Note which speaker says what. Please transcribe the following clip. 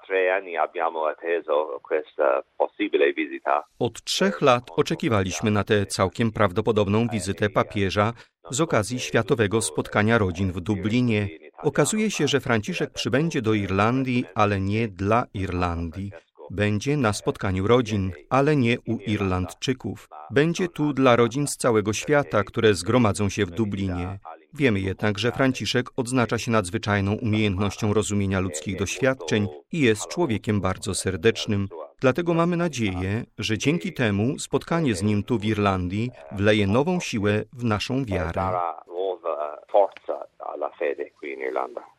Speaker 1: Od 3 lat oczekiwaliśmy na tę całkiem prawdopodobną wizytę papieża z okazji Światowego Spotkania Rodzin w Dublinie. Okazuje się, że Franciszek przybędzie do Irlandii, ale nie dla Irlandii. Będzie na spotkaniu rodzin, ale nie u Irlandczyków. Będzie tu dla rodzin z całego świata, które zgromadzą się w Dublinie. Wiemy jednak, że Franciszek odznacza się nadzwyczajną umiejętnością rozumienia ludzkich doświadczeń i jest człowiekiem bardzo serdecznym. Dlatego mamy nadzieję, że dzięki temu spotkanie z nim tu w Irlandii wleje nową siłę w naszą wiarę.